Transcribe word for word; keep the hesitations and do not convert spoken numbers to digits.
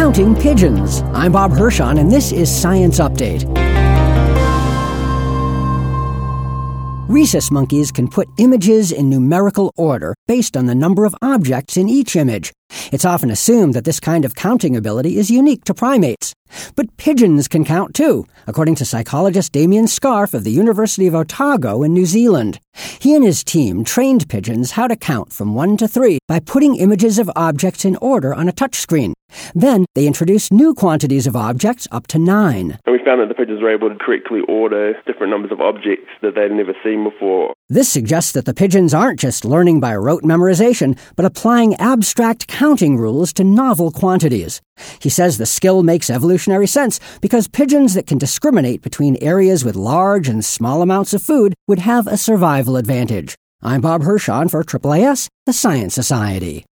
Counting pigeons. I'm Bob Hirschon, and this is Science Update. Rhesus monkeys can put images in numerical order based on the number of objects in each image. It's often assumed that this kind of counting ability is unique to primates. But pigeons can count too, according to psychologist Damien Scarf of the University of Otago in New Zealand. He and his team trained pigeons how to count from one to three by putting images of objects in order on a touchscreen. Then they introduced new quantities of objects up to nine. And we found that the pigeons were able to correctly order different numbers of objects that they'd never seen before. This suggests that the pigeons aren't just learning by rote memorization, but applying abstract counting rules to novel quantities. He says the skill makes evolutionary sense because pigeons that can discriminate between areas with large and small amounts of food would have a survival advantage. I'm Bob Hirschon for A A A S, the Science Society.